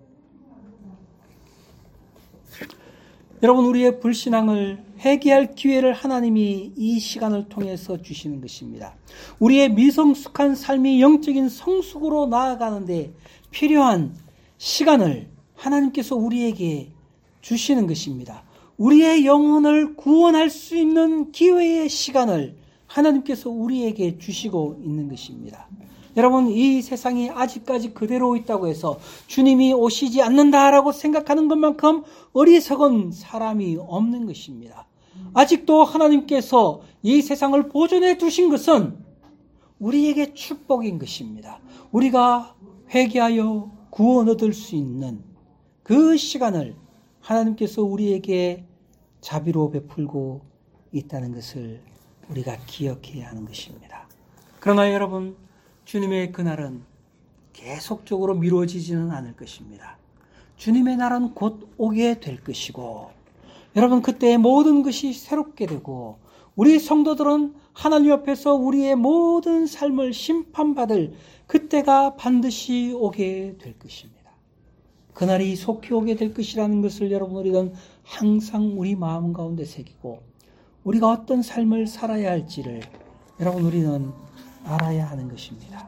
여러분, 우리의 불신앙을 회개할 기회를 하나님이 이 시간을 통해서 주시는 것입니다. 우리의 미성숙한 삶이 영적인 성숙으로 나아가는데 필요한 시간을 하나님께서 우리에게 주시는 것입니다. 우리의 영혼을 구원할 수 있는 기회의 시간을 하나님께서 우리에게 주시고 있는 것입니다. 여러분, 이 세상이 아직까지 그대로 있다고 해서 주님이 오시지 않는다라고 생각하는 것만큼 어리석은 사람이 없는 것입니다. 아직도 하나님께서 이 세상을 보존해 두신 것은 우리에게 축복인 것입니다. 우리가 회개하여 구원 얻을 수 있는 그 시간을 하나님께서 우리에게 자비로 베풀고 있다는 것을 우리가 기억해야 하는 것입니다. 그러나 여러분, 주님의 그날은 계속적으로 미뤄지지는 않을 것입니다. 주님의 날은 곧 오게 될 것이고, 여러분, 그때 모든 것이 새롭게 되고 우리 성도들은 하나님 앞에서 우리의 모든 삶을 심판받을 그때가 반드시 오게 될 것입니다. 그날이 속히 오게 될 것이라는 것을 여러분, 우리는 항상 우리 마음 가운데 새기고 우리가 어떤 삶을 살아야 할지를 여러분, 우리는 알아야 하는 것입니다.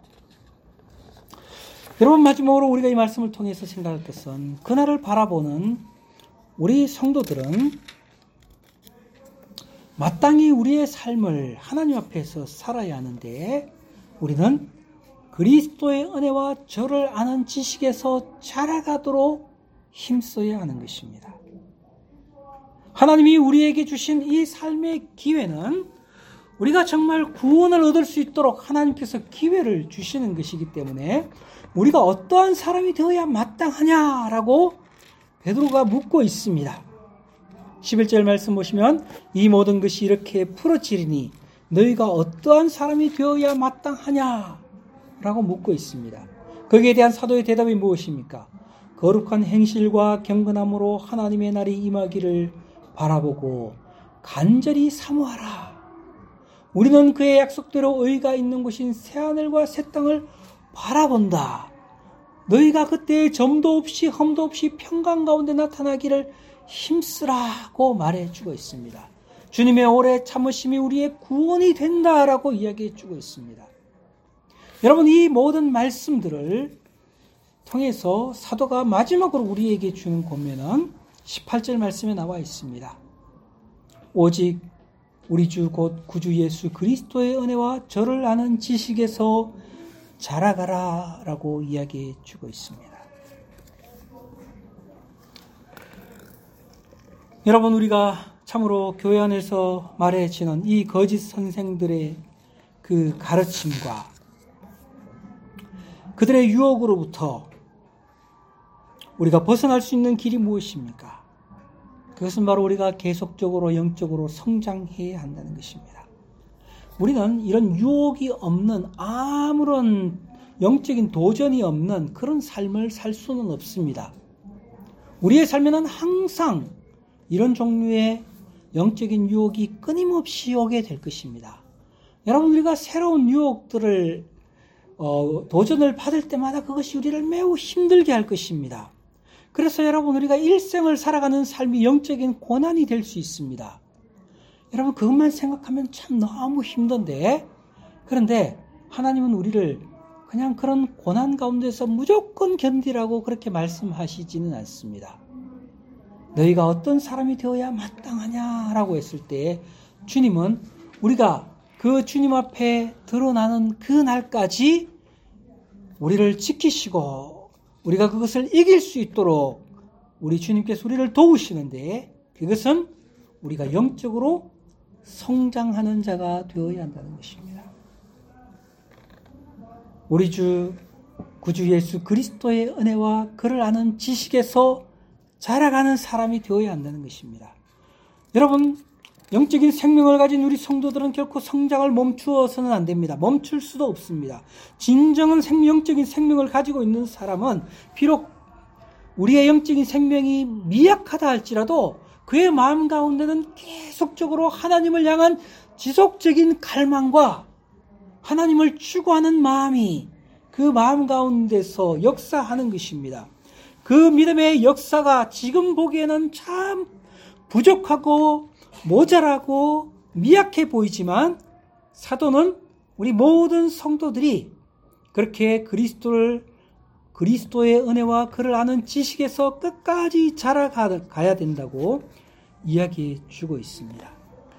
여러분, 마지막으로 우리가 이 말씀을 통해서 생각할 것은, 그날을 바라보는 우리 성도들은 마땅히 우리의 삶을 하나님 앞에서 살아야 하는데, 우리는 그리스도의 은혜와 저를 아는 지식에서 자라가도록 힘써야 하는 것입니다. 하나님이 우리에게 주신 이 삶의 기회는 우리가 정말 구원을 얻을 수 있도록 하나님께서 기회를 주시는 것이기 때문에 우리가 어떠한 사람이 되어야 마땅하냐라고 베드로가 묻고 있습니다. 11절 말씀 보시면, 이 모든 것이 이렇게 풀어지리니 너희가 어떠한 사람이 되어야 마땅하냐라고 묻고 있습니다. 거기에 대한 사도의 대답이 무엇입니까? 거룩한 행실과 경건함으로 하나님의 날이 임하기를 바라보고 간절히 사모하라. 우리는 그의 약속대로 의가 있는 곳인 새하늘과 새 땅을 바라본다. 너희가 그때 점도 없이 흠도 없이 평강 가운데 나타나기를 힘쓰라고 말해주고 있습니다. 주님의 오래 참으심이 우리의 구원이 된다라고 이야기해주고 있습니다. 여러분, 이 모든 말씀들을 통해서 사도가 마지막으로 우리에게 주는 권면은 18절 말씀에 나와 있습니다. 오직 우리 주 곧 구주 예수 그리스도의 은혜와 저를 아는 지식에서 자라가라 라고 이야기해 주고 있습니다. 여러분, 우리가 참으로 교회 안에서 말해지는 이 거짓 선생들의 그 가르침과 그들의 유혹으로부터 우리가 벗어날 수 있는 길이 무엇입니까? 그것은 바로 우리가 계속적으로 영적으로 성장해야 한다는 것입니다. 우리는 이런 유혹이 없는, 아무런 영적인 도전이 없는 그런 삶을 살 수는 없습니다. 우리의 삶에는 항상 이런 종류의 영적인 유혹이 끊임없이 오게 될 것입니다. 여러분, 우리가 새로운 유혹들을 도전을 받을 때마다 그것이 우리를 매우 힘들게 할 것입니다. 그래서 여러분, 우리가 일생을 살아가는 삶이 영적인 고난이 될 수 있습니다. 여러분, 그것만 생각하면 참 너무 힘든데, 그런데 하나님은 우리를 그냥 그런 고난 가운데서 무조건 견디라고 그렇게 말씀하시지는 않습니다. 너희가 어떤 사람이 되어야 마땅하냐라고 했을 때 주님은 우리가 그 주님 앞에 드러나는 그 날까지 우리를 지키시고 우리가 그것을 이길 수 있도록 우리 주님께서 우리를 도우시는데, 그것은 우리가 영적으로 성장하는 자가 되어야 한다는 것입니다. 우리 주 구주 예수 그리스도의 은혜와 그를 아는 지식에서 자라가는 사람이 되어야 한다는 것입니다. 여러분, 영적인 생명을 가진 우리 성도들은 결코 성장을 멈추어서는 안 됩니다. 멈출 수도 없습니다. 진정한 영적인 생명을 가지고 있는 사람은 비록 우리의 영적인 생명이 미약하다 할지라도 그의 마음 가운데는 계속적으로 하나님을 향한 지속적인 갈망과 하나님을 추구하는 마음이 그 마음 가운데서 역사하는 것입니다. 그 믿음의 역사가 지금 보기에는 참 부족하고 모자라고 미약해 보이지만, 사도는 우리 모든 성도들이 그렇게 그리스도를 그리스도의 은혜와 그를 아는 지식에서 끝까지 자라가야 된다고 이야기해 주고 있습니다.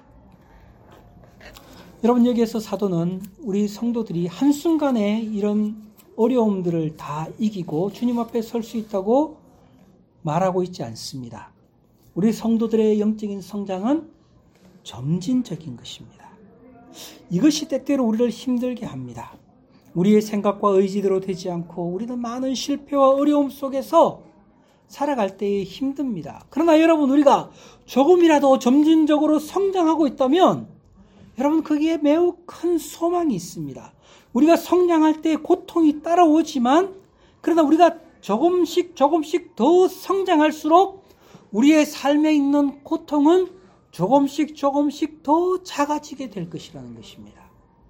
여러분, 여기에서 사도는 우리 성도들이 한순간에 이런 어려움들을 다 이기고 주님 앞에 설 수 있다고 말하고 있지 않습니다. 우리 성도들의 영적인 성장은 점진적인 것입니다. 이것이 때때로 우리를 힘들게 합니다. 우리의 생각과 의지대로 되지 않고 우리는 많은 실패와 어려움 속에서 살아갈 때에 힘듭니다. 그러나 여러분, 우리가 조금이라도 점진적으로 성장하고 있다면 여러분, 거기에 매우 큰 소망이 있습니다. 우리가 성장할 때 고통이 따라오지만 그러나 우리가 조금씩 더 성장할수록 우리의 삶에 있는 고통은 조금씩 더 작아지게 될 것이라는 것입니다.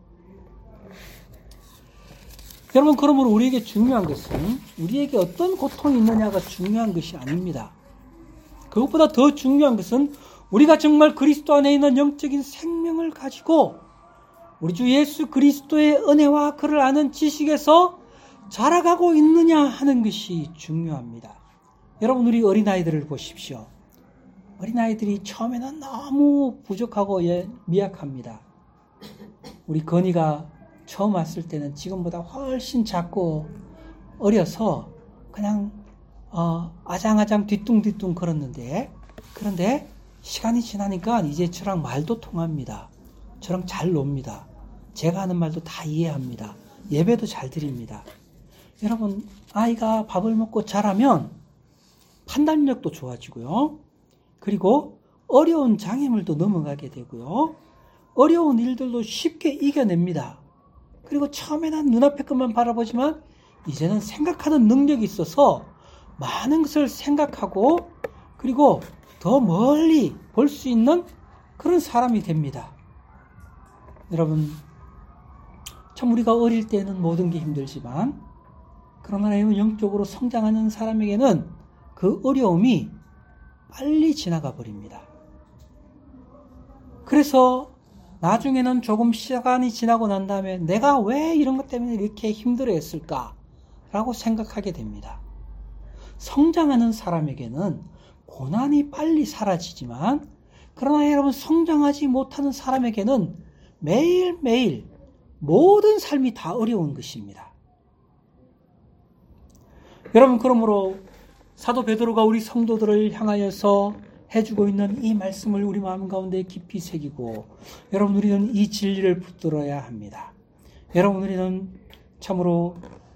여러분, 그러므로 우리에게 중요한 것은 우리에게 어떤 고통이 있느냐가 중요한 것이 아닙니다. 그것보다 더 중요한 것은 우리가 정말 그리스도 안에 있는 영적인 생명을 가지고 우리 주 예수 그리스도의 은혜와 그를 아는 지식에서 자라가고 있느냐 하는 것이 중요합니다. 여러분, 우리 어린아이들을 보십시오. 어린아이들이 처음에는 너무 부족하고 미약합니다. 우리 건이가 처음 왔을 때는 지금보다 훨씬 작고 어려서 그냥 아장아장 뒤뚱뒤뚱 걸었는데, 그런데 시간이 지나니까 이제 저랑 말도 통합니다. 저랑 잘 놉니다. 제가 하는 말도 다 이해합니다. 예배도 잘 드립니다. 여러분, 아이가 밥을 먹고 자라면 판단력도 좋아지고요. 그리고 어려운 장애물도 넘어가게 되고요. 어려운 일들도 쉽게 이겨냅니다. 그리고 처음에는 눈앞의 것만 바라보지만 이제는 생각하는 능력이 있어서 많은 것을 생각하고 그리고 더 멀리 볼 수 있는 그런 사람이 됩니다. 여러분, 참 우리가 어릴 때는 모든 게 힘들지만 그러나 영적으로 성장하는 사람에게는 그 어려움이 빨리 지나가 버립니다. 그래서 나중에는 조금 시간이 지나고 난 다음에 내가 왜 이런 것 때문에 이렇게 힘들어했을까? 라고 생각하게 됩니다. 성장하는 사람에게는 고난이 빨리 사라지지만 그러나 여러분, 성장하지 못하는 사람에게는 매일매일 모든 삶이 다 어려운 것입니다. 여러분, 그러므로 사도 베드로가 우리 성도들을 향하여서 해주고 있는 이 말씀을 우리 마음 가운데 깊이 새기고, 여러분, 우리는 이 진리를 붙들어야 합니다. 여러분, 우리는 참으로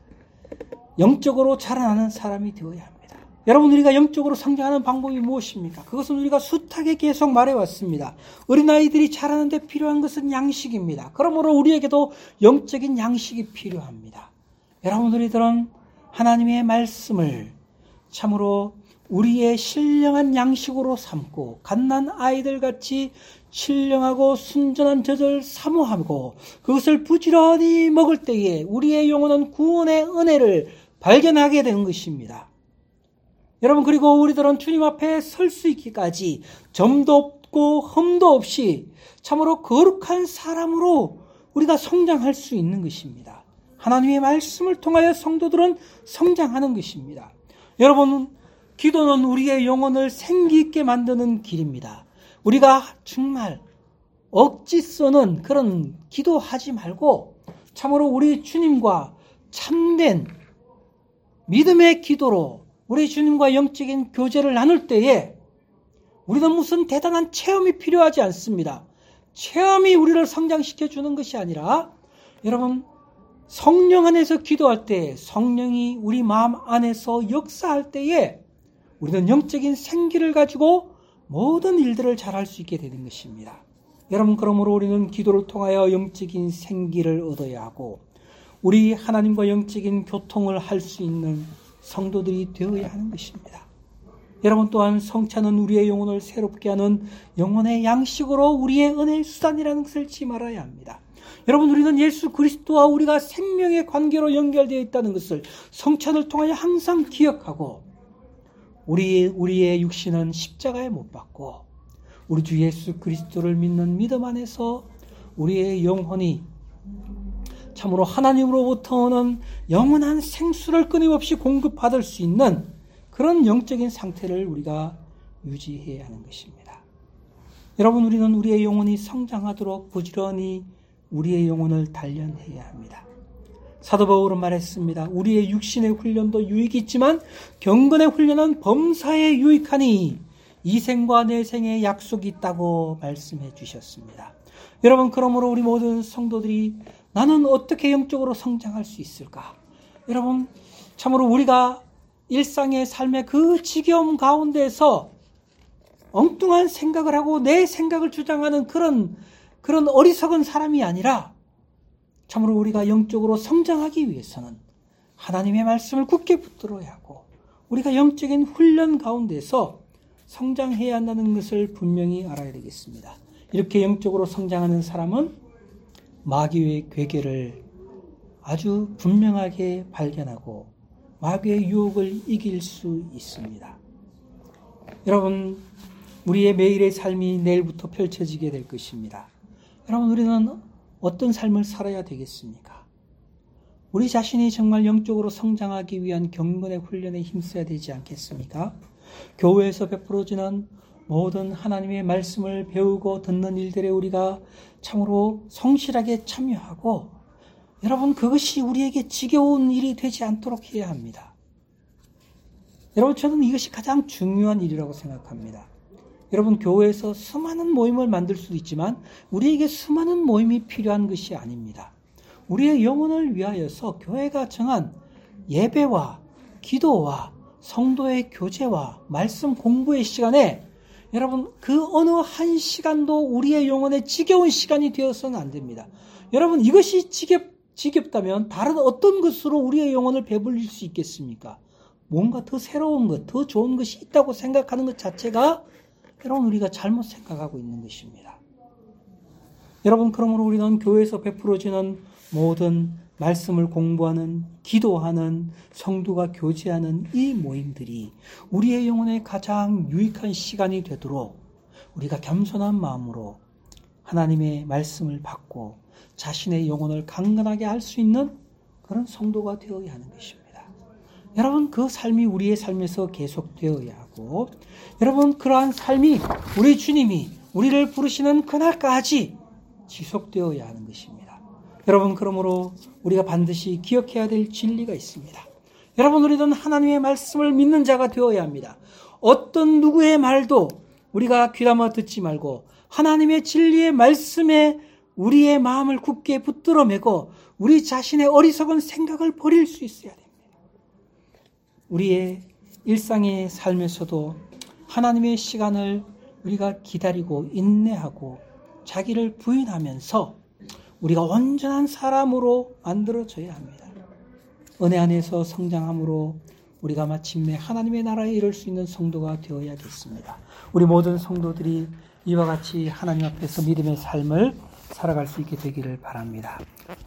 영적으로 자라나는 사람이 되어야 합니다. 여러분, 우리가 영적으로 성장하는 방법이 무엇입니까? 그것은 우리가 숱하게 계속 말해왔습니다. 어린아이들이 자라는데 필요한 것은 양식입니다. 그러므로 우리에게도 영적인 양식이 필요합니다. 여러분, 우리들은 하나님의 말씀을 참으로 우리의 신령한 양식으로 삼고 갓난 아이들같이 신령하고 순전한 젖을 사모하고 그것을 부지런히 먹을 때에 우리의 영혼은 구원의 은혜를 발견하게 되는 것입니다. 여러분, 그리고 우리들은 주님 앞에 설 수 있기까지 점도 없고 흠도 없이 참으로 거룩한 사람으로 우리가 성장할 수 있는 것입니다. 하나님의 말씀을 통하여 성도들은 성장하는 것입니다. 여러분, 기도는 우리의 영혼을 생기 있게 만드는 길입니다. 우리가 정말 억지 쓰는 그런 기도하지 말고 참으로 우리 주님과 참된 믿음의 기도로 우리 주님과 영적인 교제를 나눌 때에 우리는 무슨 대단한 체험이 필요하지 않습니다. 체험이 우리를 성장시켜 주는 것이 아니라 여러분, 성령 안에서 기도할 때 성령이 우리 마음 안에서 역사할 때에 우리는 영적인 생기를 가지고 모든 일들을 잘할 수 있게 되는 것입니다. 여러분, 그러므로 우리는 기도를 통하여 영적인 생기를 얻어야 하고 우리 하나님과 영적인 교통을 할 수 있는 성도들이 되어야 하는 것입니다. 여러분, 또한 성찬은 우리의 영혼을 새롭게 하는 영혼의 양식으로 우리의 은혜의 수단이라는 것을 잊지 말아야 합니다. 여러분, 우리는 예수 그리스도와 우리가 생명의 관계로 연결되어 있다는 것을 성찬을 통하여 항상 기억하고 우리의 육신은 십자가에 못 박고 우리 주 예수 그리스도를 믿는 믿음 안에서 우리의 영혼이 참으로 하나님으로부터 오는 영원한 생수를 끊임없이 공급받을 수 있는 그런 영적인 상태를 우리가 유지해야 하는 것입니다. 여러분, 우리는 우리의 영혼이 성장하도록 부지런히 우리의 영혼을 단련해야 합니다. 사도 바울은 말했습니다. 우리의 육신의 훈련도 유익이 있지만 경건의 훈련은 범사에 유익하니 이생과 내생의 약속이 있다고 말씀해 주셨습니다. 여러분, 그러므로 우리 모든 성도들이 나는 어떻게 영적으로 성장할 수 있을까? 여러분, 참으로 우리가 일상의 삶의 그 지겨움 가운데서 엉뚱한 생각을 하고 내 생각을 주장하는 그런 어리석은 사람이 아니라 참으로 우리가 영적으로 성장하기 위해서는 하나님의 말씀을 굳게 붙들어야 하고 우리가 영적인 훈련 가운데서 성장해야 한다는 것을 분명히 알아야 되겠습니다. 이렇게 영적으로 성장하는 사람은 마귀의 괴계를 아주 분명하게 발견하고 마귀의 유혹을 이길 수 있습니다. 여러분, 우리의 매일의 삶이 내일부터 펼쳐지게 될 것입니다. 여러분, 우리는 어떤 삶을 살아야 되겠습니까? 우리 자신이 정말 영적으로 성장하기 위한 경건의 훈련에 힘써야 되지 않겠습니까? 교회에서 베풀어지는 모든 하나님의 말씀을 배우고 듣는 일들에 우리가 참으로 성실하게 참여하고 여러분, 그것이 우리에게 지겨운 일이 되지 않도록 해야 합니다. 여러분, 저는 이것이 가장 중요한 일이라고 생각합니다. 여러분, 교회에서 수많은 모임을 만들 수도 있지만 우리에게 수많은 모임이 필요한 것이 아닙니다. 우리의 영혼을 위하여서 교회가 정한 예배와 기도와 성도의 교제와 말씀 공부의 시간에 여러분, 그 어느 한 시간도 우리의 영혼에 지겨운 시간이 되어서는 안 됩니다. 여러분, 이것이 지겹다면 다른 어떤 것으로 우리의 영혼을 배불릴 수 있겠습니까? 뭔가 더 새로운 것, 더 좋은 것이 있다고 생각하는 것 자체가 여러분, 우리가 잘못 생각하고 있는 것입니다. 여러분, 그러므로 우리는 교회에서 베풀어지는 모든 말씀을 공부하는, 기도하는, 성도가 교제하는 이 모임들이 우리의 영혼에 가장 유익한 시간이 되도록 우리가 겸손한 마음으로 하나님의 말씀을 받고 자신의 영혼을 강건하게 할 수 있는 그런 성도가 되어야 하는 것입니다. 여러분, 그 삶이 우리의 삶에서 계속되어야 하고 여러분, 그러한 삶이 우리 주님이 우리를 부르시는 그날까지 지속되어야 하는 것입니다. 여러분, 그러므로 우리가 반드시 기억해야 될 진리가 있습니다. 여러분, 우리는 하나님의 말씀을 믿는 자가 되어야 합니다. 어떤 누구의 말도 우리가 귀담아 듣지 말고 하나님의 진리의 말씀에 우리의 마음을 굳게 붙들어 매고 우리 자신의 어리석은 생각을 버릴 수 있어야 됩니다. 우리의 일상의 삶에서도 하나님의 시간을 우리가 기다리고 인내하고 자기를 부인하면서 우리가 온전한 사람으로 만들어져야 합니다. 은혜 안에서 성장함으로 우리가 마침내 하나님의 나라에 이를 수 있는 성도가 되어야겠습니다. 우리 모든 성도들이 이와 같이 하나님 앞에서 믿음의 삶을 살아갈 수 있게 되기를 바랍니다.